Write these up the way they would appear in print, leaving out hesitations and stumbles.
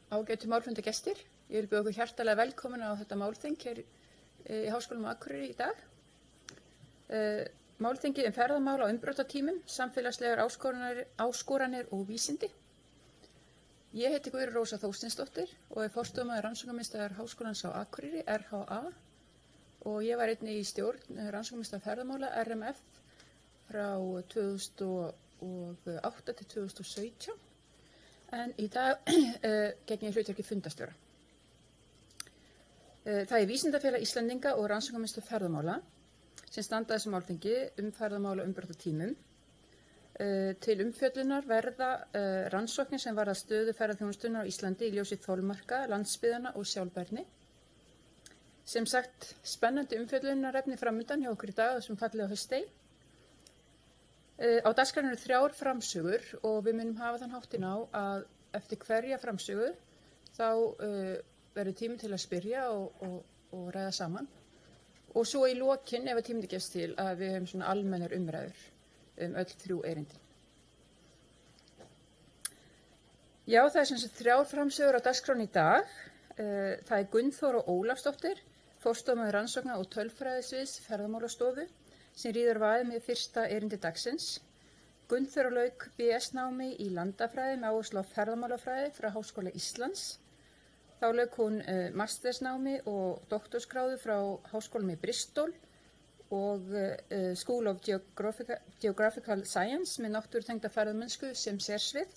Ágætu málfundagestir. Ég vil bjóða okkur hjartalega velkomin á þetta málþing hér í Háskólanum á Akureyri í dag. Málþingið ferðamál á umbrotatímum, samfélagslegar áskoranir og vísindi. Ég heiti Guðrún Rósa Þórsteinsdóttir og forstöðumaður rannsóknarmiðstöðvar Háskólans á Akureyri, RHA, og ég var einnig í stjórn rannsóknarmiðstöðvar ferðamála, RMF, frá 2008 til 2017. En í dag gegn ég hlutverki fundarstjóra. Það er Vísindafélag Íslendinga og rannsóknarmiðstöð ferðamála sem standa þessu málþingi ferðamála umbrotatímum. Til umfjöllunar verða rannsóknir sem varða stöðu ferðaþjónustunnar á Íslandi í ljósi þolmarka, landsbyggðanna og sjálfbærni. Sem sagt, spennandi umfjöllunarefni framundan hjá okkur í dag þessum fallega haustdegi. Á dagskránni eru 3 framsögur og við munum hafa þann háttinn á að eftir hverja framsögu þá verður tími til að spyrja og ræða saman. Og svo í lokin, ef tími gefst til, að við höfum svona almennar umræður öll 3 erindin. Já, það er sem sagt 3 framsögur á dagskránni í dag. Það er Gunnþóra Ólafsdóttir, forstöðumaður rannsókna- og tölfræðisviðs Ferðamálastofu, sem ríður vaðið með fyrsta erindi dagsins. Gunnþóra lauk BS-námi í landafræði með áherslu á ferðamálafræði frá Háskóla Íslands. Þá lauk hún mastersnámi og doktorsgráðu frá Háskólanum í Bristol og School of Geographical Science með náttúrutengda ferðamennsku sem sérsvið.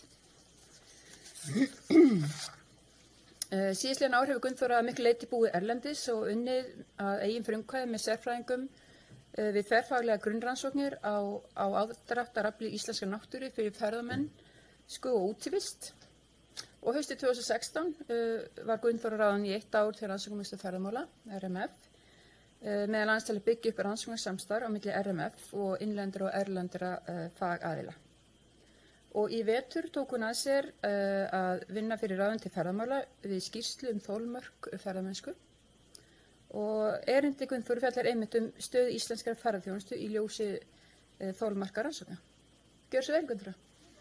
Síðastliðin ár hefur Gunnþóra að miklu leyti búið erlendis og unnið að eigin frumkvæði með sérfræðingum við þverfaglega grunnrannsóknir á aðdráttarafli íslenskrar náttúru fyrir ferðamennsku og útivist. Og haustið 2016 var Gunnþóra ráðin í 1 ár til rannsóknarmiðstöð ferðamála, RMF, meðal annars til að byggja upp rannsóknarsamstarf á milli RMF og innlendra og erlendra fagaðila. Og í vetur tók hún að sér að vinna fyrir ráðin til ferðamála við skýrslu þolmörk ferðamennsku. Og erindi Gunnþóru fjallar einmitt stöðu íslenskrar ferðaþjónustu í ljósi þolmarka rannsókna. Gjörðu svo vel, Gunnþóra.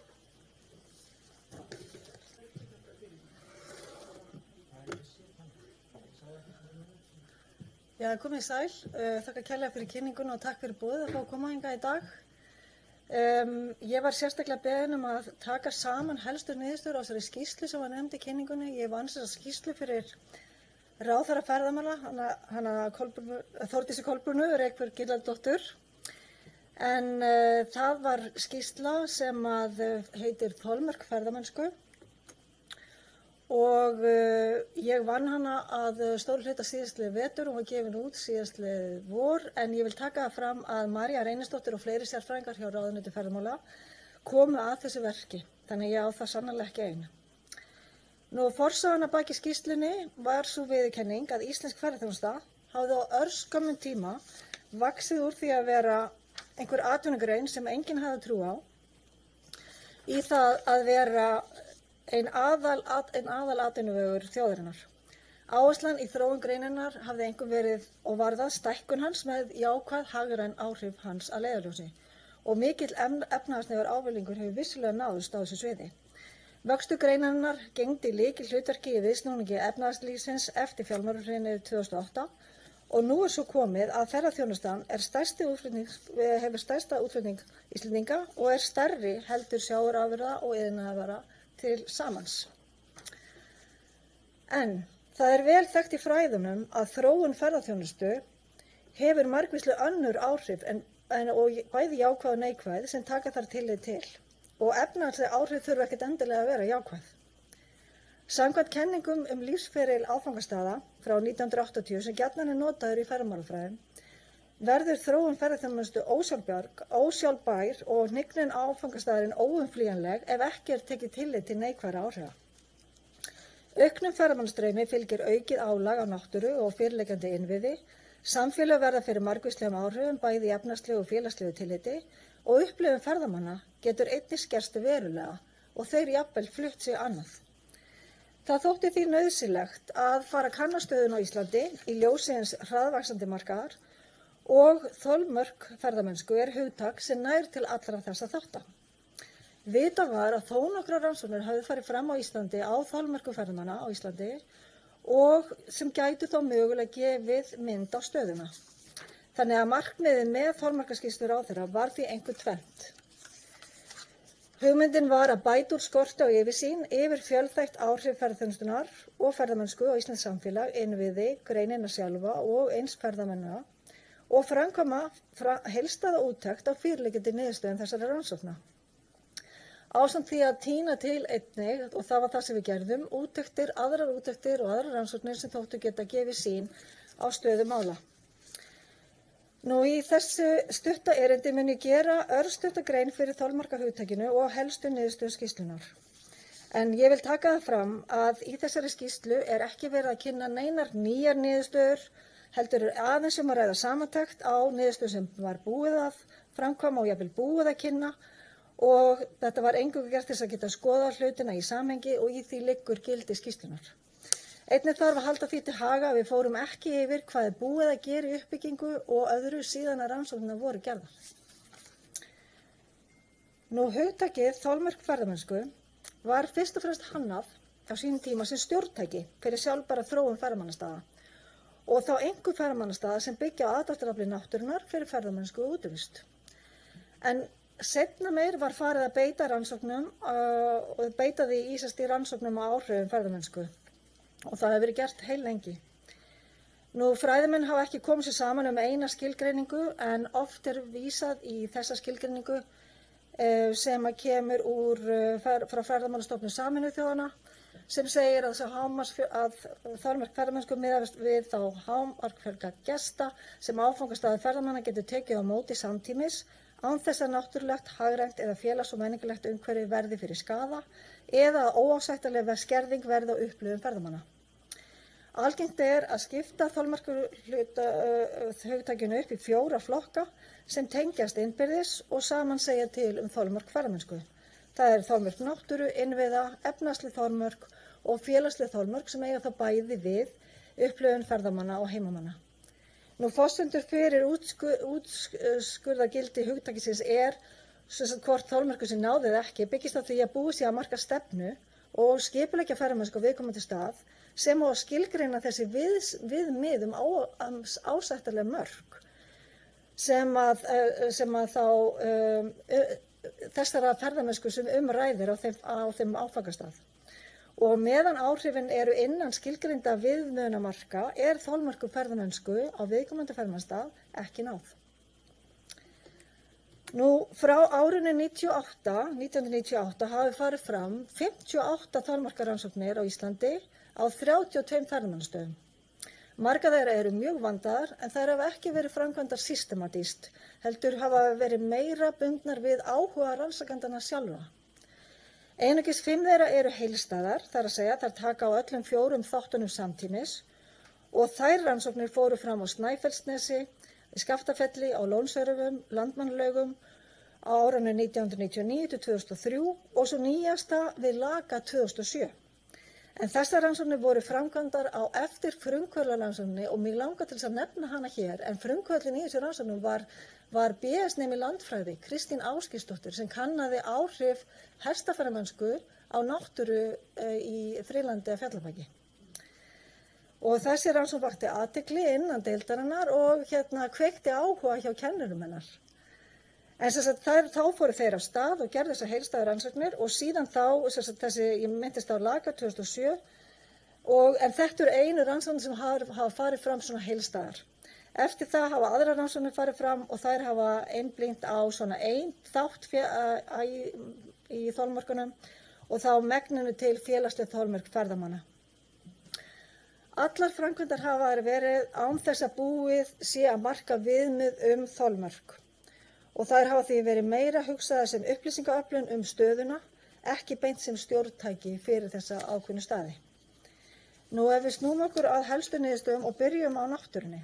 Já, komið sæl. Þakka kærlega fyrir kynninguna og takk fyrir boðið að fá að koma hingað í dag. Ég var sérstaklega beðin að taka saman helstu niðurstöður á þessari skýrslu sem var nefnd í kynningunni. Ég vann þessa skýrslu fyrir ráðherra ferðamála, hana Þórdísi Kolbrúnu Reykfjörð Gylfadóttur. En það var skýrsla sem að heitir Þolmörk ferðamennsku og ég vann hana að stóru hluta síðastliðið vetur og var gefin út síðastliðið vor, en ég vil taka fram að María Reynisdóttir og fleiri sérfræðingar hjá ráðuneyti ferðamála komu að þessu verki, þannig ég á það sannarlega ekki eina. Forsagan að baki skýrslunni var sú viðurkenning að íslensk ferðaþjónusta hafði á örskömmum tíma vaxið úr því að vera einhver atvinnugrein sem enginn hafði trú á í það að vera ein aðal atvinnuvegur þjóðarinnar. Áherslan í þróun greinarinnar hafði einkum verið og varðað stækkun hans með jákvæð hagræn áhrif hans að leiðarljósi og mikill efnahagslegur ávinningur hefur vissulega náðst á þessu sviði. Vöxtur greinarinnar gegndi lykilhlutverki í viðsnúningi efnahagslífsins eftir fjármálahrunið 2008 og nú svo komið að ferðaþjónustan hefur stærsta útflutning Íslendinga og stærri heldur sjávarafurða og iðnaðarvara til samans. En það vel þekkt í fræðunum að þróun ferðaþjónustu hefur margvísleg önnur áhrif og bæði jákvæð og neikvæð sem taka þar tillit til. Og efnahagsleg áhrif þurfa ekkert endilega að vera jákvæð. Samkvæmt kenningum lífsferil áfangastaða frá 1980 sem gjarnan notaður í ferðamálafræðum verður þróun ferðaþjónustu ósjálfbær og hnignin áfangastaðurinn óumflýjanleg ef ekki tekið tillit til neikvæðra áhrifa. Auknum ferðamannastraumi fylgir aukið álag á náttúru og fyrirliggjandi innviði, samfélög verða fyrir margvíslegum áhrifum bæði í efnahagslegu og félagslegu tilliti og upplifun ferðamanna getur einnig skerst verulega og þeir jafnvel flutt sig annað. Það þótti því nauðsynlegt að fara að kanna stöðuna á Íslandi í ljósi hins hraðvaxandi markaðar og þolmörk ferðamennsku hugtak sem nær til allra þessa þátta. Vitað var að þó nokkrar rannsóknir hafði farið fram á Íslandi á þolmörkum ferðamanna á Íslandi og sem gætu þá mögulega gefið mynd á stöðuna. Þannig að markmiðið með þolmarkaskýrslu ráðherra var því einhver tvennt. Hugmyndin var að bæta úr skorti á yfirsýn yfir fjölþætt áhrif ferðaþjónustunnar og ferðamennsku á Íslands samfélag, innviði, greinina sjálfa og eins ferðamennina og framkvæma heildstæða úttekt á fyrirliggjandi niðurstöðum þessara rannsókna. Ásamt því að tína til einnig, og það var það sem við gerðum, aðrar úttektir og aðrar rannsóknir sem þóttu geta gefið sýn á stöðu mála. Nú í þessu stutta erindi mun ég gera örstutta grein fyrir þolmarkahugtakinu og helstu niðurstöðu skýrslunnar. En ég vil taka það fram að í þessari skýrslu er ekki verið að kynna neinar nýjar niðurstöður, heldur aðeins að ræða samantekt á niðurstöðu sem var búið að framkvæma og jafnvel búið að kynna og þetta var eingöngu gert til þess að geta skoða hlutina í samhengi og í því liggur gildi skýrslunnar. Einnig þarf að halda því til haga að við fórum ekki yfir hvað er búið að gera í uppbyggingu og öðru síðan að rannsóknirnar voru gerðar. Nú hugtakið þolmörk ferðamennsku var fyrst og fremst hannað á sínum tíma sem stjórntæki fyrir sjálfbæra þróun ferðamannastaða og þá einhver ferðamannastaða sem byggja á aðdráttarafli náttúrunnar fyrir ferðamennsku og útivist. En seinna meir var farið að beita rannsóknum og beita því í rannsóknum á áhrifum ferðamennsku. Og það hefur verið gert heil lengi. Nú fræðimenn hafa ekki komið sér saman eina skilgreiningu en oft er vísað í þessa skilgreiningu sem kemur frá Ferðamálastofnun Sameinuðu þjóðanna sem segir að þolmörk ferðamennsku miðast við þá hámarkfjölda gesta sem áfangastaður ferðamanna getur tekið á móti samtímis án þess að náttúrulegt, hagrænt eða félags- og menningulegt umhverfi verði fyrir skaða eða að óásættanleg skerðing verði á upplifun ferðamanna. Algengt er að skipta þolmarkahugtakinu upp í 4 flokka sem tengjast innbyrðis og saman segja til þolmörk ferðamennsku. Það er þolmörk náttúru, innviða, efnahagsleg þolmörk og félagsleg þolmörk sem eiga þá bæði við upplifun ferðamanna og heimamanna. Nú forsendur fyrir útskurðargildi hugtakisins er hvort þolmörku sem náði eða ekki byggist á því að búið sé að marka stefnu og skipuleggja ferðamennsku á viðkomandi stað sem á að skilgreina þessi viðmið ásættanleg mörk sem að þá þessara ferðamennsku sem ræðir á þeim áfangastað. Og meðan áhrifin eru innan skilgreinda viðmiðunarmarka er þolmörku ferðamennsku á viðkomandi ferðamannastað ekki náð. Nú frá árinu 1998 hafi farið fram 58 þolmarkarannsóknir á Íslandi á 32 ferðamannastöðum. Margar þeirra eru mjög vandaðar en þær hafa ekki verið framkvæmdar systematískt, heldur hafa verið meira bundnar við áhuga rannsakandana sjálfa. Einungis 5 þeirra eru heildstæðar, þar að segja þær taka á öllum 4 þáttunum samtímis og þær rannsóknir fóru fram á Snæfellsnesi, Skaftafelli, á Lónsörufum, Landmannalaugum á árunum 1999 til 2003 og svo nýjasta við Laga 2007. En þessar rannsóknir voru framkvæmdar á eftir frumkvöðlarannsókninni og mig langar til þess að nefna hana hér, en frumkvöðlin í þessu rannsóknum var BS-nemi landfræði Kristín Ásgeirsdóttir sem kannaði áhrif hestaferðamennsku á náttúru í Friðlandi að Fjallabaki. Og þessi rannsókn vakti athygli innan deildarinnar og kveikti áhuga hjá kennurum hennar. En þá fóru þeir af stað og gerðu þessar heildstæðu rannsóknir og síðan þá, ég myndist á Laga 2007, en þetta eru einu rannsóknir sem hafa farið fram svona heildstæðar. Eftir það hafa aðrar rannsóknir farið fram og þær hafa einblínt á svona þátt í þolmörkunum og þá megninu til félagsleg þolmörk ferðamanna. Allar framkvæmdar hafa verið án þess að búið sé að marka viðmið þolmörk. Og þær hafa því verið meira hugsaðar sem upplýsingaöflun stöðuna, ekki beint sem stjórntæki fyrir þessa ákveðnu staði. Nú ef við snúum okkur að helstu niðurstöðum og byrjum á náttúrunni.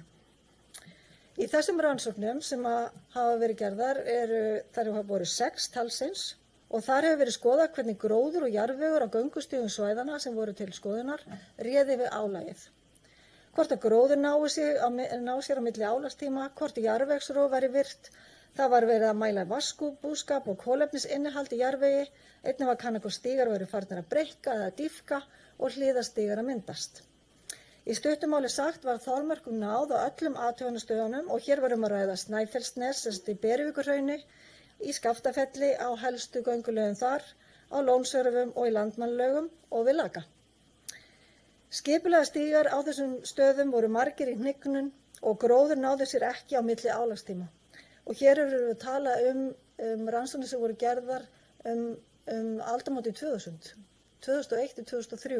Í þessum rannsóknum sem hafa verið gerðar þær hafa voru 6 talsins og þar hefur verið skoðað hvernig gróður og jarðvegur á göngustígum svæðana sem voru til skoðunar réði við álagið. Hvort að gróður ná sér á milli álagstíma, hvort jarðvegsrof væri virt, Það var verið að mæla vatnsbúskap og kolefnisinnihald í jarðvegi, einnig var kannað hvort stígar væru farnir að breikka eða dýpka og hliðastígar að myndast. Í stuttu máli sagt var þolmörkum náð á öllum athugunastöðunum og hér var að ræða Snæfellsnes í Berjavíkurhrauni, í Skaftafelli, á helstu göngulögum þar, á Lónsörufum og í Landmannalaugum og við Laga. Skipulega stígar á þessum stöðum voru margir í hnignun og gróður náði sér ekki á milli álagstíma. Og hér erum við að tala rannsóknir sem voru gerðar aldamótin 2001 til 2003.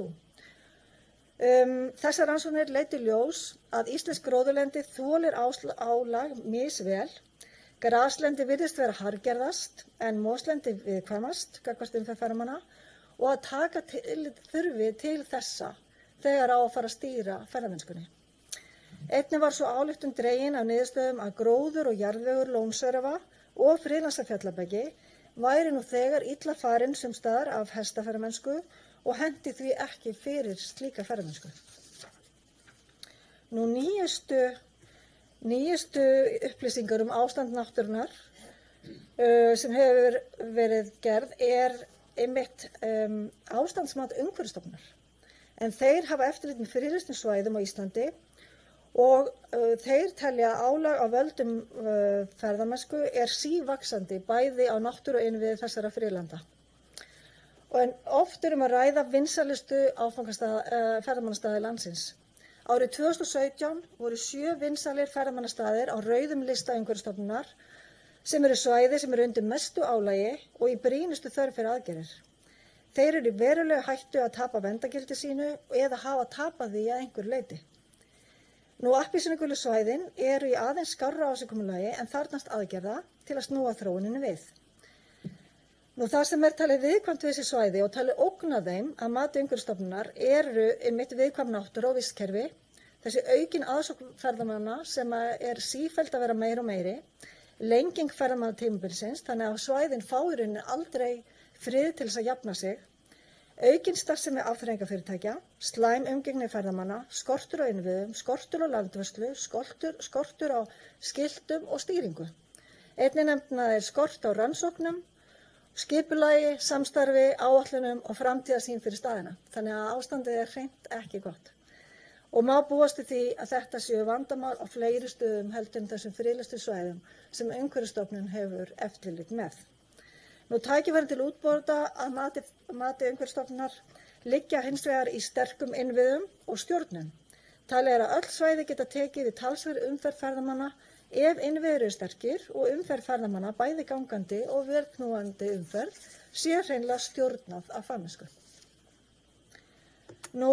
Þessar rannsóknir leiddu í ljós að íslensk gróðurlendi þolir álag misvel, graslendi virðist vera harðgerðast en moslendi viðkvæmast gagnvart umferð ferðamanna og að taka þurfi til þessa þegar á að fara að stýra ferðamennskunni. Einnig var svo ályktun dregin af niðurstöðum að gróður og jarðvegur Lónsörufa og Friðlandsafjallabæki væri nú þegar illa farin sums staðar af hestaferðamennsku og henti því ekki fyrir slíka ferðamennsku. Nú nýjustu upplýsingar ástand náttúrunnar sem hefur verið gerð einmitt ástandsmat Umhverfisstofnunar. En þeir hafa eftirlit með friðlýstum svæðum á Íslandi og þeir telja álag á völdum ferðamennsku sívaxandi bæði á náttúru og innviði þessara friðlanda. En oft að ræða vinsælustu ferðamannastaði landsins. Árið 2017 voru 7 vinsælir ferðamannastaðir á rauðum lista Umhverfisstofnunar sem eru svæði sem eru undir mestu álagi og í brýnustu þörf fyrir aðgerðir. Þeir eru í verulega hættu að tapa verndargildi sínu eða hafa tapað því að einhverju leyti. Nú appelsínugulu svæðin eru í aðeins skárra ásigkomulagi en þarfnast aðgerða til að snúa þróuninni við. Nú það sem talið viðkvæmt við þessi svæði og talið ógna þeim að mati Umhverfisstofnunar eru einmitt viðkvæm náttúra og vistkerfi, þessi aukin aðsókn ferðamanna sem sífellt að vera meiri og meiri, lenging ferðamannatímabilsins þannig að svæðin fá í rauninni aldrei frið til þess að jafna sig, aukin starfsemi afþreyingarfyrirtækja, slæm umgengni ferðamanna, skortur á innviðum, skortur á landvörslu, skortur á skiltum og stýringu. Einnig nefna skort á rannsóknum, skipulagi, samstarfi, áætlunum og framtíðarsýn fyrir staðina. Þannig að ástandið hreint ekki gott. Og má búast við því að þetta séu vandamál á fleiri stöðum heldur en þessum friðlýstu svæðum sem Umhverfisstofnun hefur eftirlit með. Nú tækifærin til útbóta að mati Umhverfisstofnunar liggja hins vegar í sterkum innviðum og stjórnun. Talið að öll svæði geta tekið við talsverð umferð ferðamanna ef innviðir eru sterkir og umferð ferðamanna bæði gangandi og velknúandi umferð sé hreinlega stjórnað af fagmennsku. Nú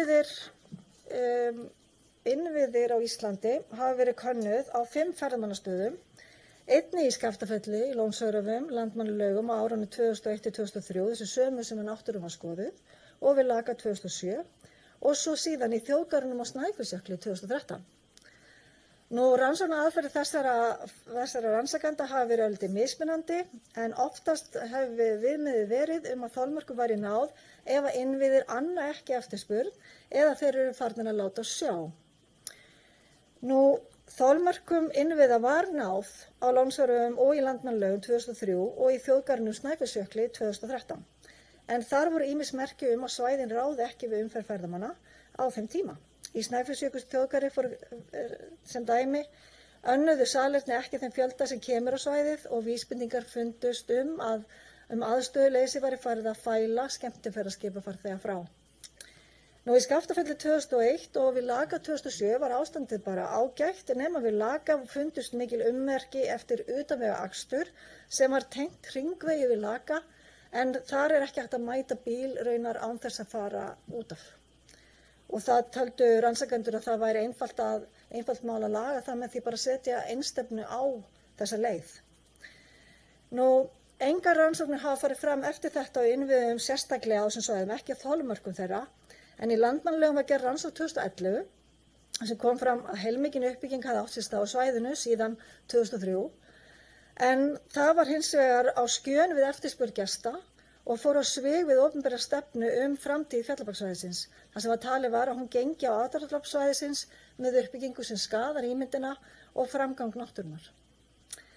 innviðir á Íslandi hafa verið könnuð á 5 ferðamannastöðum, einnig í Skaftafelli, í Lónsörufum, Landmannalaugum á árunum 2001-2003, þessi sömu sem náttúran var skoðuð, og við Laga 2007 og svo síðan í þjóðgarðinum á Snæfellsjökli 2013. Nú rannsóknaraðferðir þessara rannsakenda hafa verið örlítið mismunandi en oftast hefur viðmiðið verið að þolmörkum væri náð ef að innviðir anna ekki eftirspurn eða þeir eru farnir að láta sjá. Nú þolmörkum innviða var náð á Lónsörufum og í Landmannalaugum 2003 og í þjóðgarðinum Snæfellsjökli 2013. En þar voru ýmis merki að svæðin ráði ekki við umferð ferðamanna á þeim tíma. Í Snæfellsjökulsþjóðgarði sem dæmi önnuðu salerni ekki þeim fjölda sem kemur á svæðið og vísbendingar fundust að aðstöðuleysi væri farið að fæla skemmtiferðaskipafarþega frá. Nú í Skaftafelli 2001 og við Laga 2007 var ástandið bara ágætt nema við Laga fundust mikil ummerki eftir utanvegaakstur sem var tengt hringvegi við Laga en þar ekki hægt að mæta bíl raunar án þess að fara út af. Og það töldu rannsakendur að það væri einfalt mál að laga það með því bara að setja einstefnu á þessa leið. Nú, engar rannsóknir hafa farið fram eftir þetta á innviðum sérstaklega á þessum svæðum, ekki að þolmörkum þeirra, en í Landmannalaugum var gerð rannsókn 2011 sem kom fram að heilmikil uppbygging hafði átt sér stað á svæðinu síðan 2003, en það var hins vegar á skjön við eftirspurn gesta og fór á svig við opinbera stefnu framtíð Fjallabaksvæðisins, þar sem talið var að hún gengi á aðdráttaraflsvæðisins með uppbyggingu sem skaðar ímyndina og framgang náttúrunnar.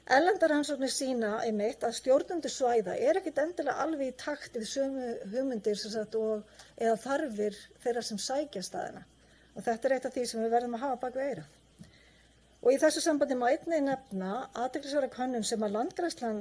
Erlendar rannsóknir sýna einmitt að stjórnendur svæða ekkert endilega alveg í takt við sömu hugmyndir eða þarfir þeirra sem sækja staðina. Og þetta eitt af því sem við verðum að hafa bak við eyrað. Og í þessu sambandi má einnig nefna athyglisverða könnun sem að Landgræðslan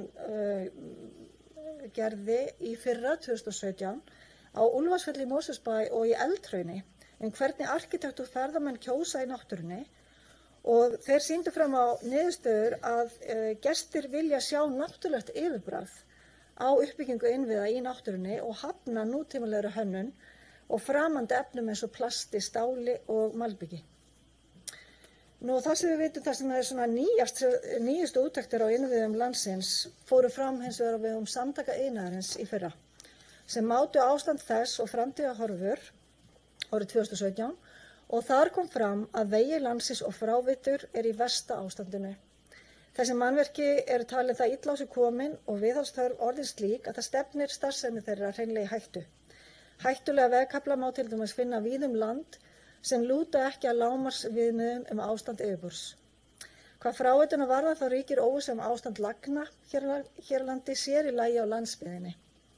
gerði í fyrra 2017 á Úlfarsfelli í Mosfellsbæ og í Eldhrauni hvernig arkitekt og ferðamenn kjósa í náttúrunni. Og þeir sýndu fram á niðurstöður að gestir vilja sjá náttúrulegt yfirbragð á uppbyggingu innviða í náttúrunni og hafna nútímalegri hönnun og framandi efnum eins og plasti, stáli og malbiki. Nú það sem við vitum, það sem svona nýjustu úttektir á innviðum landsins fóru fram hins vegar á vegum Samtaka iðnaðarins í fyrra sem mátu ástand þess og framtíðarhorfur árið 2017 og þar kom fram að vegir landsins og fráveitur í versta ástandinu. Þessi mannverki talið það illa á sig komin og viðhaldsþörf orðin slík að það stefnir starfsemi þeirra hreinlega í hættu. Hættulega vegkafla má til dæmis finna víða land sem lúta ekki að lágmarksviðmiðum ástand yfirborðs. Hvað fráveituna varðar þá ríkir óvissa ástand lagna hér á landi, sér í lagi á landsbyggðinni.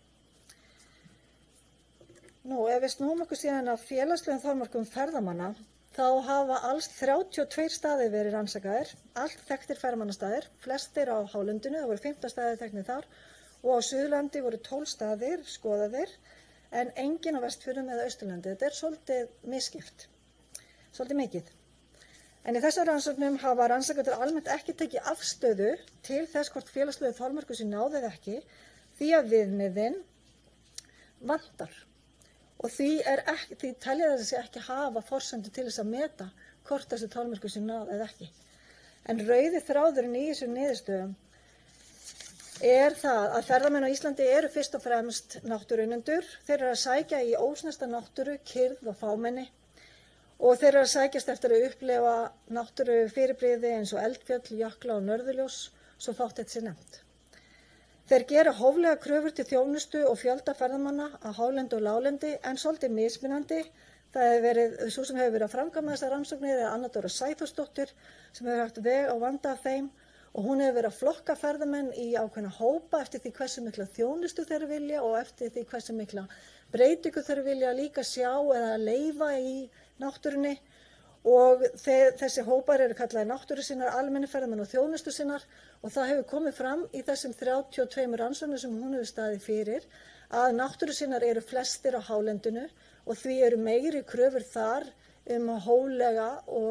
Nú, ef við snúum okkur síðan að félagslegum þolmörkum ferðamanna, þá hafa alls 32 staðir verið rannsakaðir, allt þekktir ferðamannastaðir, flestir á hálendinu, það voru 15 staðir þekknir þar, og á Suðurlandi voru 12 staðir skoðaðir, en engin á Vestfjörðum eða Austurlandi. Þetta svolítið misskipt, svolítið mikið. En í þessum rannsóknum hafa rannsakendur almennt ekki tekið afstöðu til þess hvort félagslegu þolmörkum sé náð eða ekki, því að viðmiðin vantar. Og því telja þessi ekki hafa forsendur til þess að meta hvort þessi þolmörkum sé náð eða ekki. En rauði þráðurinn í þessum niðurstöðum það að ferðamenn á Íslandi eru fyrst og fremst náttúruunnendur. Þeir eru að sækja í ósnerta náttúru, kyrrð og fámenni og þeir eru að sækjast eftir að upplifa náttúrufyrirbrigði eins og eldfjöll, jökla og norðurljós, svo fátt eitt sé nefnt. Þeir gera hóflega kröfur til þjónustu og fjölda ferðamanna á hálendi og láglendi en svolítið mismunandi. Það hefur verið sú sem hefur verið að framkvæma þessar rannsóknir Anna Dóra Sæþórsdóttir sem hefur haft veg á vanda af þeim og hún hefur verið að flokka ferðamenn í ákveðna hópa eftir því hversu mikla þjónustu þeir vilja og eftir því hversu mikla breytingu þeir vilja líka sjá eða leyfa í náttúrunni. Og þessi hópar eru kallaðir náttúrusinnar, almenni ferðamenn og þjónustusinnar og það hefur komið fram í þessum 32 rannsóknum sem hún hefur staðið fyrir að náttúrusinnar eru flestir á hálendinu og því eru meiri kröfur þar hóflega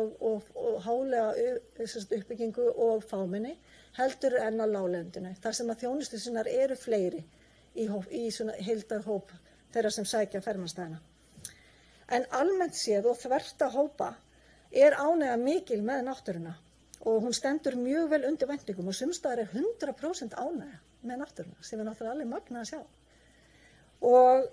uppbyggingu og fámenni heldur en á láglendinu, þar sem að þjónustusinnar eru fleiri í svona heildarhóp þeirra sem sækja ferðamannastæðina. En almennt séð og þvert á hópa ánægja mikil með náttúruna og hún stendur mjög vel undir væntingum og sums staðar 100% ánægja með náttúruna sem náttúrulega alveg magnað að sjá. Og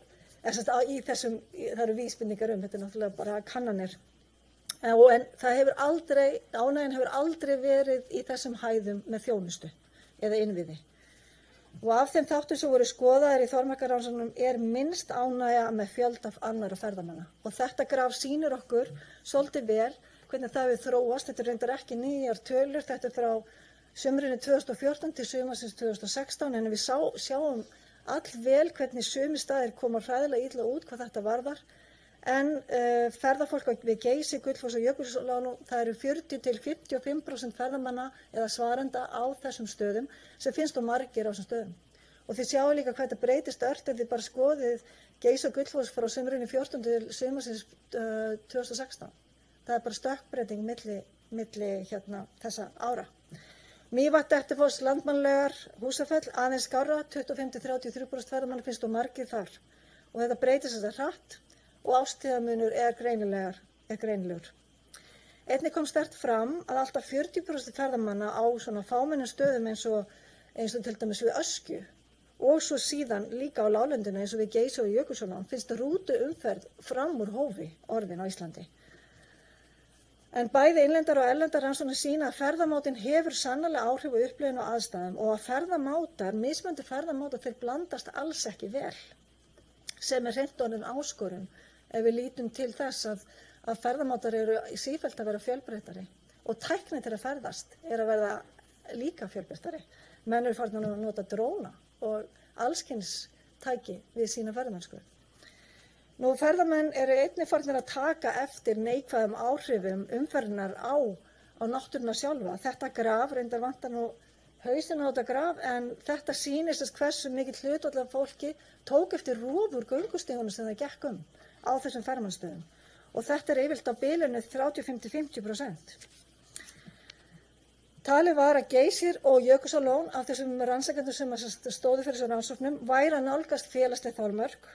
það eru vísbendingar þetta náttúrulega bara kannanir. En ánægjan hefur aldrei verið í þessum hæðum með þjónustu eða innviði. Og af þeim þáttum sem voru skoðaðir í þolmörkarannsóknum minnst ánægja með fjölda annarra ferðamanna. Og þetta graf sýnir okkur svolítið vel hvernig það við þróast. Þetta reyndar ekki nýjar tölur, þetta frá sumrinu 2014 til sumarsins 2016, en við sjáum allvel hvernig sumir staðir koma hræðilega illa út hvað þetta varðar. En ferðafólk við Geysi, Gullfoss og Jökulsárlón, það eru 40–55% ferðamanna eða svarenda á þessum stöðum sem finnst margir á þessum stöðum. Og þið sjáu líka hvað þetta breytist ört ef þið bara skoðið Geysi og Gullfoss frá sumrinu 14 til sumarsins 2016. Það bara stökkbreyting milli þessa ára. Mývatn, Dettifoss, Landmannalaugar, Húsafell, aðeins skárra, 25–33% ferðamanna finnst margir þar. Og þetta breytist þetta hratt og árstíðamunur greinilegur. Einnig kom sterkt fram að alltaf 40% ferðamanna á svona fámennum stöðum eins og til dæmis við Öskju og svo síðan líka á láglendinu eins og við Geysi og Jökulsárlón finnst rútuumferð fram úr hófi orðin á Íslandi. En bæði innlendar og erlendar rannsóknir sýna að ferðamátin hefur sannarlega áhrif á upplifun og aðstæðum og að mismunandi ferðamátar þeir blandast alls ekki vel, sem hreint orðin áskorun ef við lítum til þess að ferðamátar eru sífellt að vera fjölbreyttari og tækni til að ferðast að verða líka fjölbreyttari. Menn eru farin að nota dróna og allskyns tæki við sína ferðamennsku. Nú ferðamenn eru einnig farin að taka eftir neikvæðum áhrifum umferðinar á náttúruna sjálfa. Þetta graf, reyndar vantar nú hausinn á þetta graf, en þetta sýnir hversu mikill hlutfall af fólki tók eftir rof úr göngustígunum sem það gekk á þessum ferðamannsstöðum. Og þetta yfirleitt á bilinu 35–50%. Talið var að Geysir og Jökulsárlón af þessum rannsakendum sem stóðu fyrir þessum rannsóknum væri að nálgast félagsleg þolmörk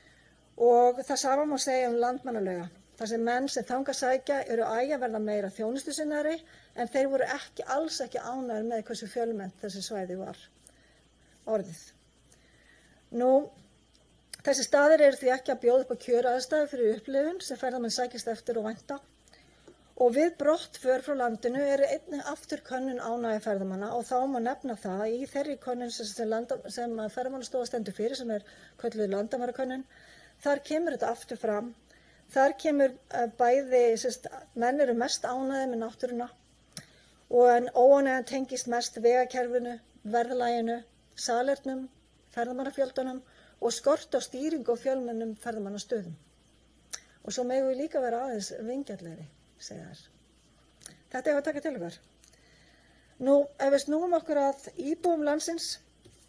og það sama má segja Landmannalauga. Þar sem menn sem þangað sækja eru að verða meira þjónustusinnari en þeir voru alls ekki ánægðir með hversu fjölmennt þessi svæði var orðið. Nú, þessi staðir eru því ekki að bjóða upp á kjöraðstæður fyrir upplifun sem ferðamenn sækjast eftir og vænta. Og við brottför frá landinu eru einnig aftur könnun ánægja ferðamanna og þá má nefna það í þeirri könnun sem Ferðamálastofa stendur fyrir, sem kölluð landamærakönnun. Þar kemur þetta aftur fram. Þar kemur bæði, menn eru mest ánægðir með náttúruna en óánægjan tengist mest vegakerfinu, verðlaginu, salernum, ferðamannafjöldunum og skort á stýringu og fjölmennum ferðamannastöðum. Og svo megum við líka vera aðeins vingjarnlegri, segja þær. Þetta að taka til okkar. Nú, ef við snúum okkur að íbúum landsins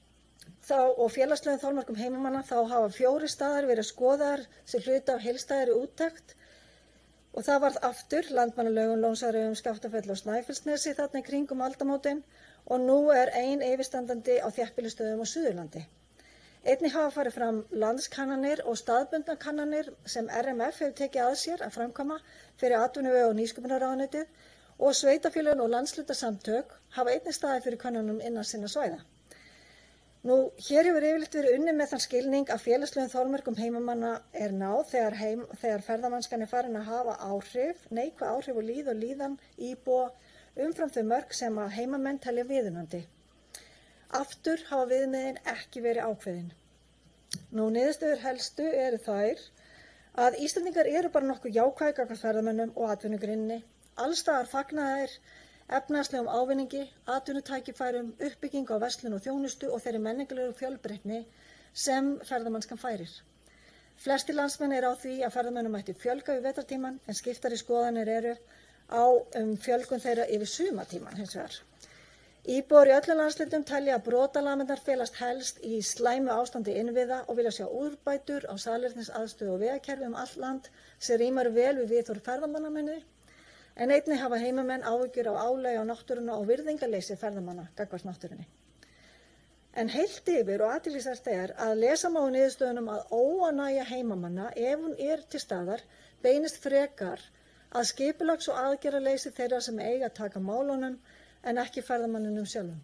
og félagslegum þolmörkum heimamanna, þá hafa 4 staðir verið skoðaðar sem hluti af heildstæðri úttekt og það varð aftur Landmannalaugum, Lónsáreyjum, Skaftafelli og Snæfellsnesi þarna í kringum aldamótin og nú ein yfirstandandi á þéttbýlisstöðum á Suðurlandi. Einnig hafa farið fram landskannanir og staðbundnar kannanir sem RMF hefur tekið að sér að framkvæma fyrir atvinnuvega- og nýsköpunarráðuneytið og sveitarfélögin og landshlutasamtök hafa einnig staðið fyrir könnunum innan sinna svæða. Nú, hér hefur yfirleitt verið unnið með þann skilning að félagslegum þolmörkum heimamanna náð þegar ferðamannskan farin að hafa neikvæð áhrif og líðan íbúa umfram þau mörk sem að heimamenn telja viðunandi. Aftur hafa viðmiðin ekki verið ákveðin. Nú, niðurstöður helstu eru þær að Íslendingar eru bara nokkuð jákvæðir gagnvart ferðamönnum og atvinnugreininni. Alls staðar fagna þeir efnahagslegum ávinningi, atvinnutækifærum, uppbyggingu á verslun og þjónustu og þeirri menningarlegu fjölbreytni sem ferðamannskan færir. Flestir landsmenn eru á því að ferðamönnum mætti fjölga við vetrartímann en skiptari skoðanir eru á fjölgun þeirra yfir sumartímann hins vegar. Íbúar í öllum landshlutum telja að brotalamirnar felast helst í slæmu ástandi innviða og vilja sjá úrbætur á salernisaðstöðu og vegakerfi allt land sem rímar vel við viðhorf ferðamannaminni. En einnig hafa heimamenn áhyggjur af álagi á náttúruna og virðingarleysi ferðamanna gagnvart náttúrunni. En heilt yfir og athyglisvert að lesa má í niðurstöðunum að óánægja heimamanna, ef hún til staðar, beinist frekar að skipulags- og aðgerðaleysi þeirra sem eiga að taka málunum en ekki ferðamanninum sjálfum.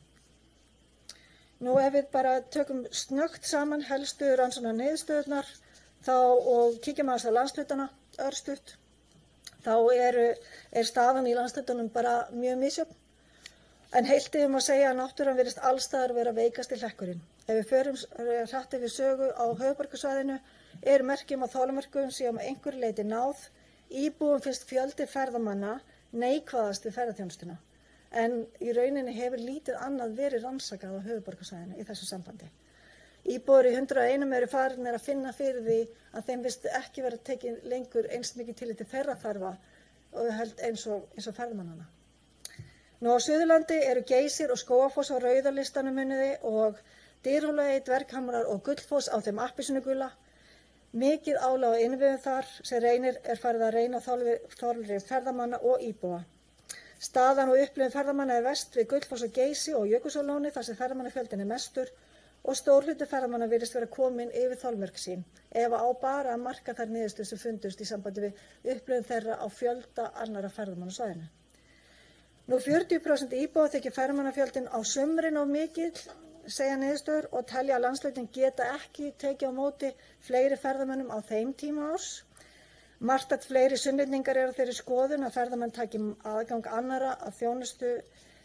Nú, ef við bara tökum snöggt saman helstu rannsóknar niðurstöðurnar og kíkjum aðeins á landshlutana örstutt, þá er staðan í landshlutunum bara mjög misjöfn. En heilt yfir má segja að náttúran virðist alls staðar vera veikasti hlekkurinn. Ef við förum hratt yfir sögu á höfuðborgarsvæðinu merkjum að þolmörkum séu að einhverju leyti náð. Íbúum finnst fjöldi ferðamanna neikvæðast við ferðaþjónustuna. En í rauninni hefur lítið annað verið rannsakað á höfuðborgarsvæðinu í þessu sambandi. Íbúar í 101 eru farinir að finna fyrir því að þeim finnst ekki vera tekið lengur eins mikið tillit til þeirra þarfa eins og ferðamannanna. Nú á Suðurlandi eru Geysir og Skógafoss á rauðalistanum muniði og Dyrhólaey, Dverghamrar og Gullfoss á þeim appelsínugula. Mikið álag á innviðum þar sem farið að reyna þolri ferðamanna og íbúa. Staðan og upplifun ferðamanna verst við Gullfoss og Geysi og Jökulsárlóni þar sem ferðamannafjöldin mestur og stór hluti ferðamanna virðist vera komin yfir þolmörk sín ef á bara að marka þær niðurstöður sem fundust í sambandi við upplifun þeirra á fjölda annarra ferðamanna á svæðinu. Nú 40% íbúa þykir ferðamannafjöldin á sumrin of mikill, segja niðurstöður og telja að landshlutin geta ekki tekið á móti fleiri ferðamönnum á þeim tíma árs. Margt fleiri Sunnlendingar eru á þeirri skoðun að ferðamenn taki aðgang annarra að þjónustu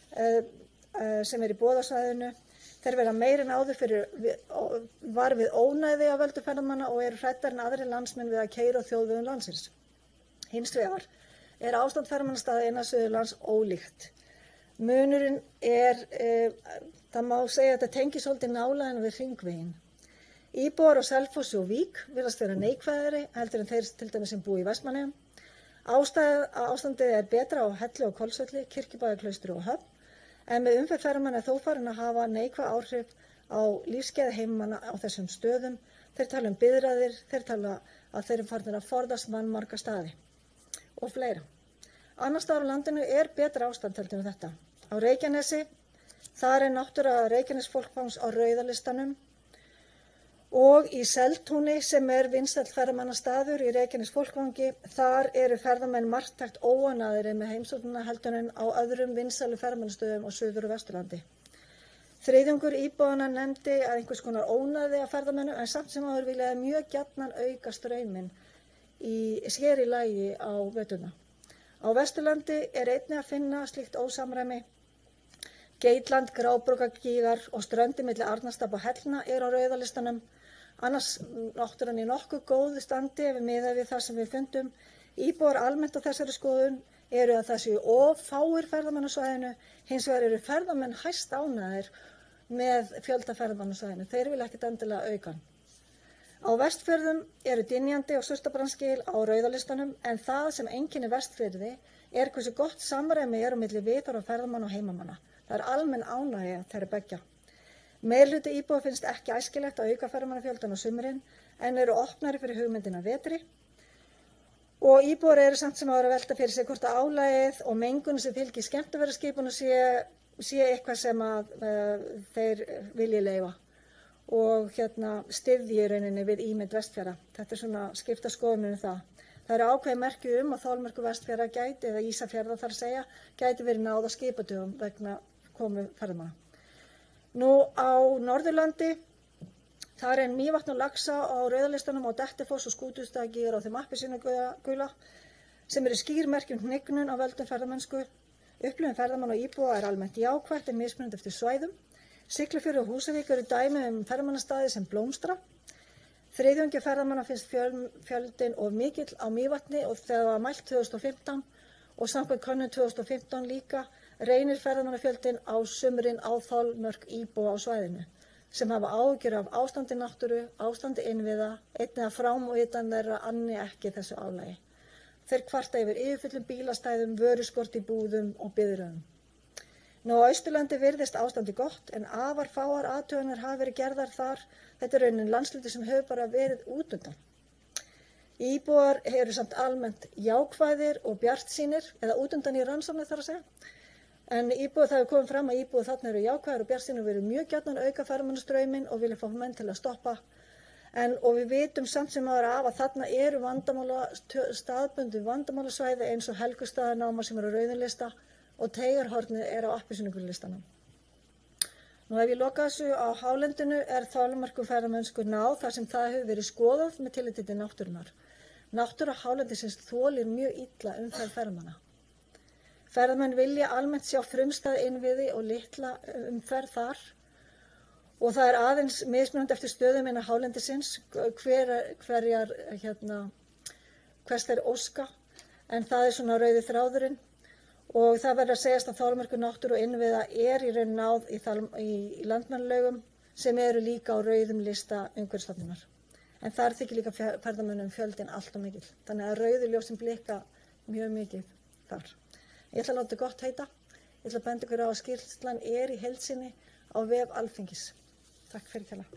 sem í boði á svæðinu. Þeir vera meira en áður var við ónæði af völdum ferðamanna og eru hræddari en aðrir landsmenn við að keyra á þjóðvegum landsins. Hins vegar ástand ferðamannastaða innan Suðurlands ólíkt. Munurinn það má segja að þetta tengir svolítið nálægðina við hringveginn. Íbúar á Selfossi og Vík virðast vera neikvæðari heldur en þeir til dæmis sem búa í Vestmannaeyjum. Ástandið er betra á Hellu og Hvolsvelli, Kirkjubæjarklaustri og Höfn, en með umferð ferðamanna er þó farin að hafa neikvæð áhrif á lífsgæði heimamanna á þessum stöðum. Þeir tala biðraðir, þeir tala að þeir eru farnir að forðast mannmarga staði og fleira. Annars staðar á landinu er betra ástand heldur en þetta. Á Reykjanesi, þar er náttúra Reykjanesfólkfangs á rauðalistanum, og í Seltúni sem er vinsæll ferðamannastaður í Reykjanesfólkfangi, þar eru ferðamenn marktækt óánægðari með heimsóknina heldur en á öðrum vinsælu ferðamannastöðum á Suður- og Vesturlandi. Þriðjungur íbúanna nefndi að einhvers konar ónæði af ferðamönnum, en samt sem áður viljaði mjög gjarnan auka strauminn sér í lagi á veturna. Á Vesturlandi er einnig að finna slíkt ósamræmi. Geitland, Grábrókargígar og ströndin milli Arnarstapa og Hellna eru á rauðalistanum. Annars náttúran í nokkuð góðu standi ef við miðað við það sem við fundum. Íbúar almennt á þessari skoðun eru að það séu of fáir ferðamenn á svæðinu, hins vegar eru ferðamenn hæst ánægðir með fjölda ferðamenn á svæðinu. Þeir vilja ekkert endilega auka hann. Á Vestfjörðum eru Dynjandi og Surtarbrandsgil á rauðalistanum, en það sem einkennir Vestfirði er hversu gott samræmi er á milli viðhorfa ferðamanna og heimamanna. Það er almenn ánægja þeirra beggja. Meirihluti íbúa finnst ekki æskilegt að auka ferðamannafjöldan á sumrin, en eru opnari fyrir hugmyndina vetri. Og íbúar eru samt sem áður að velta fyrir sig hvort að álagið og mengun sem fylgir skemmtiferðaskipunum sé eitthvað sem að þeir vilji leyfa og styðji í rauninni við ímynd Vestfjarða. Þetta er svona skipta skoðunum það. Það eru ákveðin merki að þolmörkum Vestfjarða gæti, eða Ísafjarða þarf að segja, gæti verið náð á skipadögum vegna komu ferðamanna. Nú á Norðurlandi, þar er Mývatn og Laxa á rauðalistanum og Dettifoss og Skútustaðagígar á þeim appelsínugula sem eru skýr merki hnignun á völdum ferðamennsku. Upplifun ferðamanna og íbúa er almennt jákvætt en mismunandi eftir svæðum. Siglufjörður og Húsavík eru dæmi ferðamannastaði sem blómstra. Þriðjungi ferðamanna finnst fjöldinn of mikill á Mývatni og þegar það var mælt 2015 og samkvæmt könnun 2015 líka reynir ferðamannafjöldinn á sumrin á þolmörk íbúa á svæðinu sem hafa áhyggjur af ástandi náttúru, ástandi innviða, einnig að frámvitan þeirra anni ekki þessu álagi. Þeir kvarta yfir yfirfullum bílastæðum, vöruskort í búðum og biðröðum. Nú á Austurlandi virðist ástandi gott en afar fáar athuganir hafa verið gerðar þar. Þetta er raunin landshluti sem hefur bara verið útundan. Íbúar eru samt almennt jákvæðir og bjartsýnir, eða útundan í rannsóknir þarf að segja. En það hefur komið fram að íbúar þarna eru jákvæðir og bjartsýnir og verið mjög gjarnan að auka ferðamannastrauminn og vilja fá menn til að stoppa. Og við vitum samt sem áður af að þarna eru staðbundin vandamálasvæði eins og Helgustaðanáma sem eru á rauðinlista og Teigarhornið er á appelsínugulistanum. Nú ef ég loka þessu á hálendinu er þolmörkum ferðamennsku náð þar sem það hefur verið skoðað með tilliti til náttúrunnar. Náttúra hálendisins þolir mjög illa umferð ferðamanna. Ferðamenn vilja almennt sjá frumstæð innviði og litla umferð þar og það er aðeins mismunandi eftir stöðum innan hálendisins hvers þeir óska, en það er svona rauði þráðurinn. Og það verður að segjast að þolmörkum náttúru og innviða er í raun náð í landmannalaugum sem eru líka á rauðum lista Umhverfisstofnunar. En þar þykir líka ferðamönnum fjöldinn allt of mikill. Þannig að rauðu ljósin blika mjög mikið þar. Ég ætla að láta gott heita. Ég ætla að benda ykkur á að skýrslan er í heild sinni á vef Alþingis. Takk fyrir kærlega.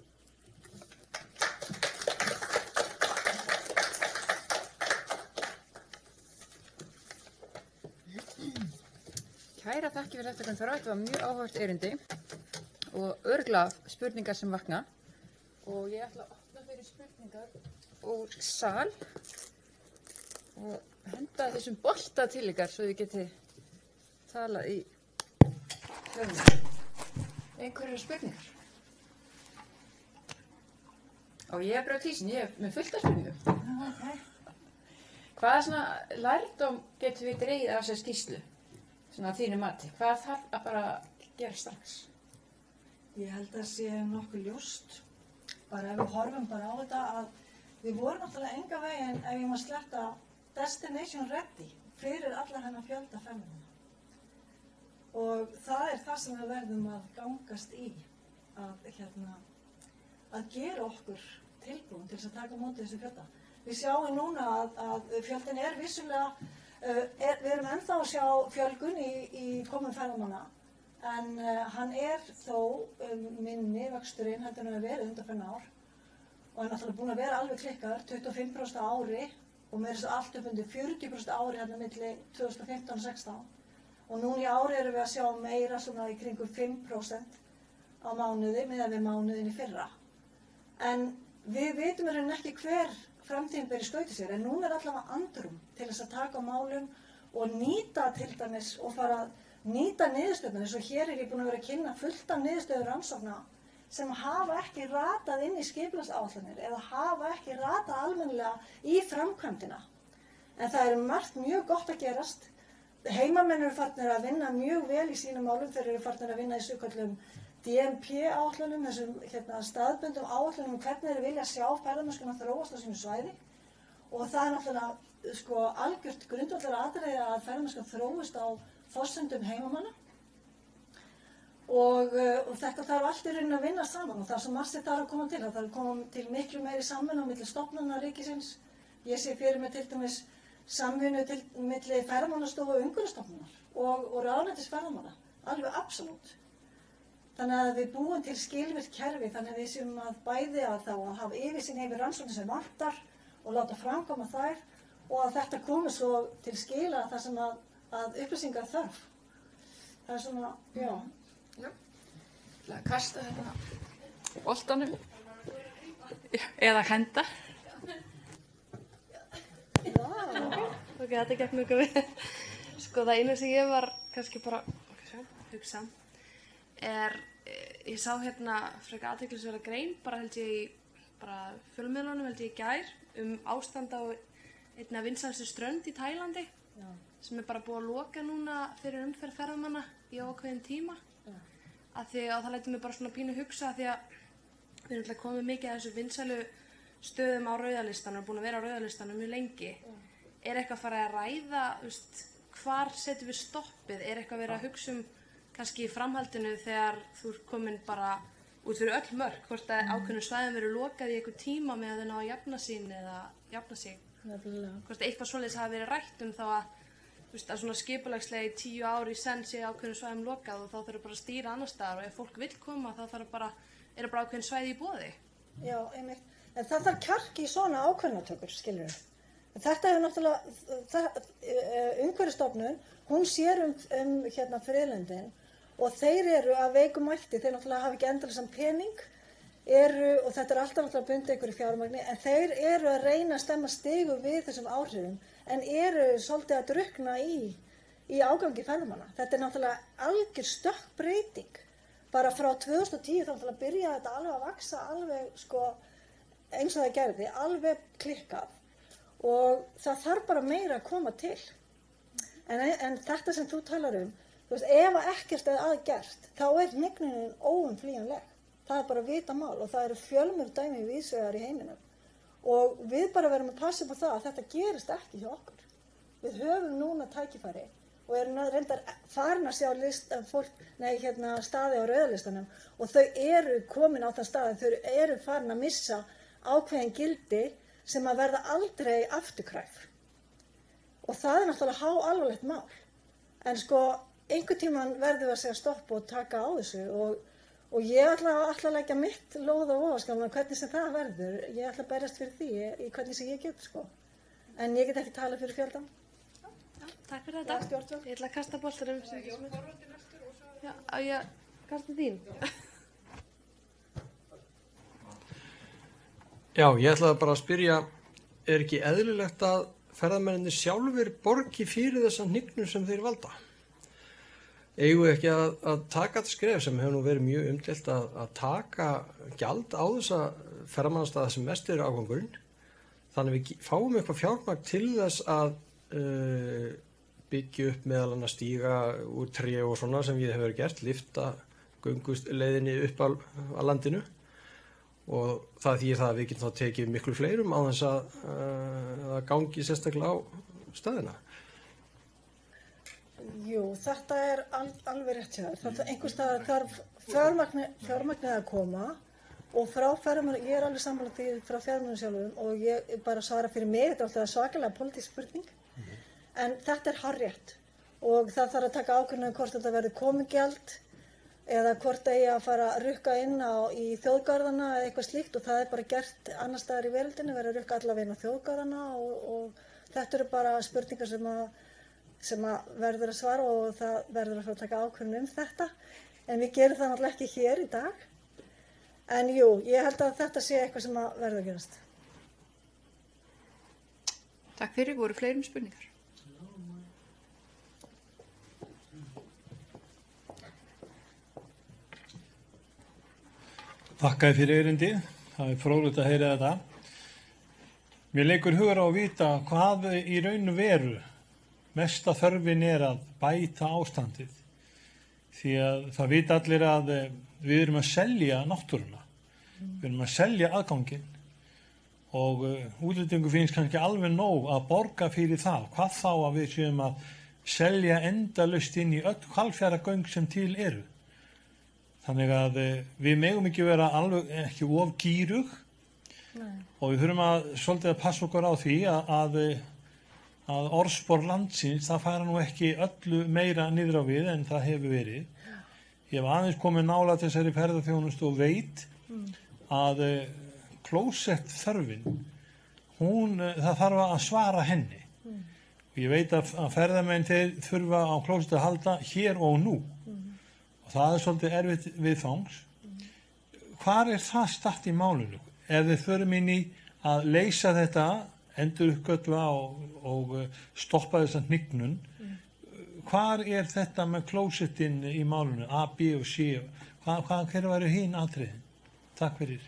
Kæra þakki fyrir þetta Gunnþóra, þetta var mjög áhugavert erindi og örugglega spurningar sem vakna og ég ætla að opna fyrir spurningar úr sal og henda þessum bolta til ykkar svo þið geti talað í hljóðum. Einhverjar spurningar? Og ég er bara á tísin, ég er með fullt af spurningum. Hvaða svona lærdóm getum við dregið af þessari skýrslu? Svona þínu mati. Hvað þarf að bara gera strax? Ég held að sé nokkuð ljóst. Bara ef við horfum bara á þetta að við vorum náttúrulega enga veginn ef ég má sletta destination ready fyrir alla hennar fjölda ferðamanna. og það það sem við verðum að gangast í, að gera okkur tilbúin til þess að taka á móti þessu fjölda. Við sjáum núna að fjöldin vissulega, við erum ennþá að sjá fjölgun í komum ferðamanna, en hann þó minni vöxturinn heldur en að verið undanfarin ár og hann náttúrulega búin að vera alveg klikkar, 25% á ári og með þessu allt upp undir 40% á ári hérna milli 2015 og 16. Og núna í ári erum við að sjá meira svona í kringum 5% á mánuði miðað við mánuðin í fyrra. En við vitum ekki hver framtíðin ber í skauti sér, en núna allavega andrum til þess að taka á málum og nýta til dæmis og fara að nýta niðurstöðuna, eins og hér ég búin að vera að kynna fullt af niðurstöður rannsókna sem hafa ekki ratað inn í skipulagsáætlanir eða hafa ekki ratað almennilega í framkvæmdina. En það margt mjög gott að gerast. Heimamenn eru farnir að vinna mjög vel í sínum málum, þeir eru farnir að vinna í svokölluðum DMP-áætlunum, þessum staðbundum áætlunum hvernig þeir vilja sjá ferðamennskuna þróast á sínu svæði. Og það náttúrulega algjört grundvallaratriði að ferðamennska þróist á forsendum heimamanna. Og þetta þarf allt í rauninni að vinna saman og það sem margt þarf að koma til. Það þarf að koma til miklu meiri samvinnu á milli stofnana ríkisins. Ég sé fyrir mig til dæmis samvinnu milli ferðamannastofu og umhverfisstofnunar og ráðuneytis ferðamanna, alveg absolutt. Þannig að við búum til skilvirkt kerfi, þannig að við séum að bæði að hafa yfirsýn yfir rannsóknir sem vantar og láta framkvæma þær og að þetta komi svo til skila þar sem að upplýsingar þarf. Það svona, já. Já, til að kasta boltanum eða henda. Ok, þetta gekk mjög vel. Sko það einu sem ég var kannski bara hugsa ég sá hérna frekar athyglisverða grein bara held ég í fjölmiðlunum held ég í gær ástand á einna vinsælstu strönd í Tælandi sem bara búið að loka núna fyrir umferð ferðamanna í ákveðin tíma. Af því að það lætur mig bara svona pínu hugsa af því að við erum komið mikið að þessu vinsælu stöðum á rauðalistanum og búin að vera á rauðalistanum mjög lengi. Eitthvað að fara að ræða, hvar setjum við stoppið? Eitthvað verið að hugsa kannski í framhaldinu þegar þú komin bara út fyrir öll mörk, hvort að ákveðnum svæðum verið lokað í einhver tíma með að þau ná að jafna sín eða jafna sig. Hvort eitthvað svoleiðis hafi verið rætt þá að svona skipulagslega í 10 ár í senn sé ákveðnum svæðum lokað og þá þarf bara að stýra annar staðar og ef fólk vill koma þá þarf bara ákveðin svæði í boði. Já, einmitt. En það þarf kjark í svona ákvörðunartökur, skilurðu. Þetta hefur náttúrulega, Umhverfisstofnun, hún sér friðlöndin og þeir eru að veikum mætti, þeir náttúrulega hafa ekki endalausan pening, og þetta alltaf náttúrulega bundið einhverju fjármagni, en þeir eru að reyna að stemma stigu við þessum áhrifum, en eru svolítið að drukkna í ágangi ferðamanna. Þetta náttúrulega algjör stökkbreyting. Bara frá 2010 þá náttúrulega byrjaði þetta alveg að vaxa, alveg eins og það gerði, alveg klikkað. Og það þarf bara meira að koma til. En þetta sem þú talar ef ekkert aðgert, þá hnignunin óumflýjanleg. Það bara vita mál og það eru fjölmörg dæmi víðsvegar í heiminum. Og við bara verðum að passa upp á það að þetta gerist ekki hjá okkur. Við höfum núna tækifæri og erum reyndar farin að sjá staði á rauðalistanum og þau eru komin á þann stað, þau eru farin að missa ákveðin gildi sem að verða aldrei afturkræf. Og það náttúrulega háalvarlegt mál. En einhvern tímann verðum við að segja stopp og taka á þessu og ég ætla að leggja mitt lóð á vogarskálarnar hvernig sem það verður. Ég ætla að berjast fyrir því í hvernig sem ég get, En ég get ekki talað fyrir fjöldan. Já, takk fyrir þetta. Ég ætla að kasta boltanum. Já, á ég að kasta þín? Já, ég ætlaði bara að spyrja, ekki eðlilegt að ferðamennirnir sjálfir borgi fyrir þessa hnignun sem þeir valda? Eigum við ekki að taka þetta skref sem hefur nú verið mjög umdeilt að taka gjald á þessa ferðamannastaða sem mest eru ágangurinn, þannig við fáum eitthvað fjármagn til þess að byggja upp meðal annars stíga úr tré og svona sem við hefur gert, lyfta gönguleiðinni upp að landinu og það þýðir það að við getum þá tekið miklu fleirum á þess að gangi sérstaklega á staðina. Jú, þetta alveg rétt hjá þér. Einhvers staðar þarf fjármagnið að koma og frá fjármagnið, ég alveg sammála því frá fjármagnið sjálfum og ég bara svara fyrir mig, þetta alltaf svakalega pólitísk spurning, en þetta hárrétt og það þarf að taka ákvörðun hvort þetta verður komugjald eða hvort eigi að fara að rukka inn í þjóðgarðana eða eitthvað slíkt og það bara gert annars staðar í veröldinni, verður að rukka allavega inn á þjóðgarðana og þetta eru bara spurningar sem verður að svara og það verður að fara að taka ákvörðun þetta. En við gerum það náttúrulega ekki hér í dag. En jú, ég held að þetta sé eitthvað sem verður að gerast. Takk fyrir, voru fleirum spurningar? Þakkaði fyrir erindi, það fróðlegt að heyra þetta. Mér leikur hugur á að vita hvað í raun og veru mesta þörfin að bæta ástandið. Því að það vita allir að við erum að selja náttúruna, við erum að selja aðganginn og útlendingu finnst kannski alveg nóg að borga fyrir það. Hvað þá að við séum að selja endalaust inn í öll Hvalfjarðargöng sem til eru. Þannig að við megum ekki vera alveg ekki of gírug og við þurfum svolítið að passa okkur á því að orðspor landsins það fara nú ekki öllu meira niður á við en það hefur verið. Ég hef aðeins komið nálægt þessari ferðaþjónustu og veit að klósett þörfin, það þarf að svara henni. Og ég veit að ferðamenn þeir þurfa á klósett að halda hér og nú. Það svolítið erfitt viðfangs. Hvar það statt í málinu? Ef við förum inn í að leysa þetta, enduruppgötva og stoppa þessa hnignun, hvar þetta með klósettin í málinu? A, B og C? Hver væru hin atriðin? Takk fyrir.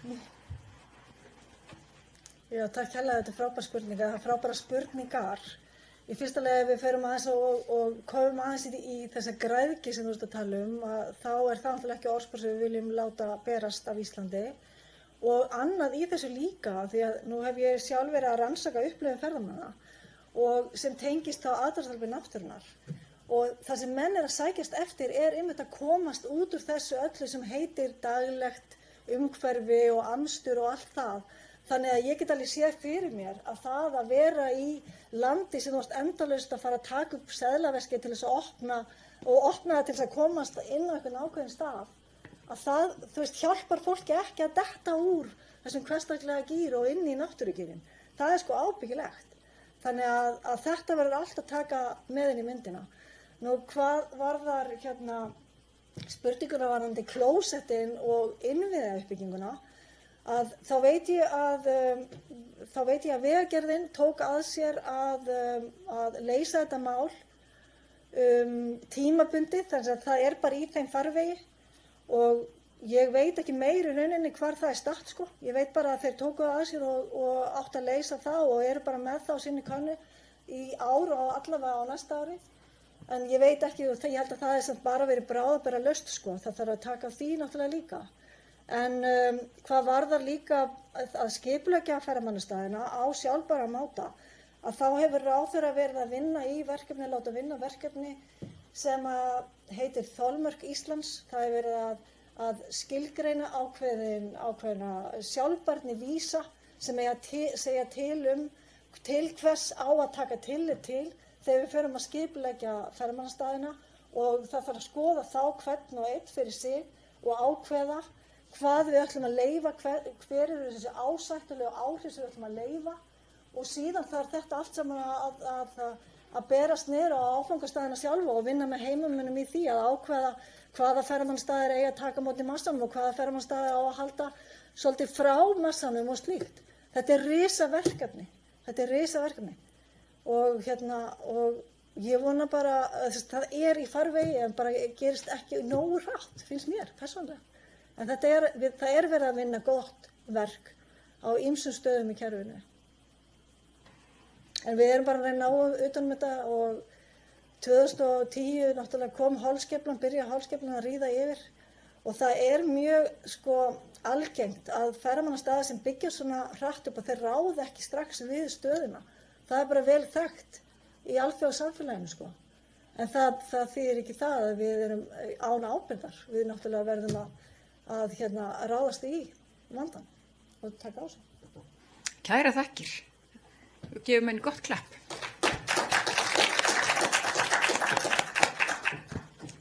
Já, takk hérlega, þetta frábær spurningar. Það frábæra spurningar. Í fyrsta lagi ef við ferum aðeins og komum aðeins í þessa græðgi sem þú ert að tala þá það náttúrulega ekki orðspor sem við viljum láta berast af Íslandi og annað í þessu líka því að nú hef ég sjálf verið að rannsaka upplifun ferðamanna og sem tengist á aðdragandalbi náttúrunnar og það sem menn að sækjast eftir einmitt að komast út úr þessu öllu sem heitir daglegt umhverfi og amstur og allt það. Þannig að ég get alveg séð fyrir mér að það að vera í landi sem þú ert endalaust að fara að taka upp seðlaveski til þess að opna það til þess að komast inn á einhvern ákveðin stað, að það, hjálpar fólki ekki að detta úr þessum hversdagslega gír og inn í náttúrugírin. Það sko ábyggilegt. Þannig að þetta verður allt að taka með inn í myndina. Nú hvað varðar spurninguna varðandi klósettin og innviðauppbygginguna, þá veit ég að Vegagerðin tók að sér að leysa þetta mál tímabundið, þannig að það bara í þeim farvegi og ég veit ekki meira í rauninni hvar það statt sko. Ég veit bara að þeir tóku að sér og áttu að leysa það og eru bara með það á sinni könnu í ár og allavega á næsta ári. En ég veit ekki, ég held að það samt bara verið bráðabera laust sko. Það þarf að taka því náttúrulega líka. En hvað varðar líka að skipuleggja ferðamannastaðina á sjálfbæra máta, að þá hefur ráðherra verið að vinna í verkefni, láta vinna verkefni sem heitir Þolmörk Íslands. Það hefur verið að skilgreina ákveðna sjálfbærni vísa sem segja til hvers á að taka tillit til þegar við förum að skipuleggja ferðamannastaðina og það þarf að skoða þá hvern og einn fyrir sig og ákveða hvað við ætlum að leyfa, hver eru þessi ásættanlegu áhrif sem við ætlum að leyfa og síðan þarf þetta allt saman að berast niður á áfangastæðina sjálfa og vinna með heimamönnum í því að ákveða hvaða ferðamannastaðir eigi að taka á móti massanum og hvaða ferðamannastaðir á að halda svolítið frá massanum og slíkt. Þetta risaverkefni. Og ég vona bara að það í farvegi en bara gerist ekki nógu hratt, finnst mér persónulega. En það verið að vinna gott verk á ýmsum stöðum í kerfinu. En við erum bara að reyna utan með þetta og 2010 náttúrulega byrjaði holskeflan að ríða yfir og það mjög algengt að ferðamannastaðir sem byggja svona hratt upp að þeir ráða ekki strax við stöðuna. Það bara vel þekkt í alþjóðasamfélaginu En það þýðir ekki það að við erum án ábyrgðar. Við náttúrulega verðum að ráðast í vandann og taka á sig. Kæra þakkir. Gefum henni gott klapp.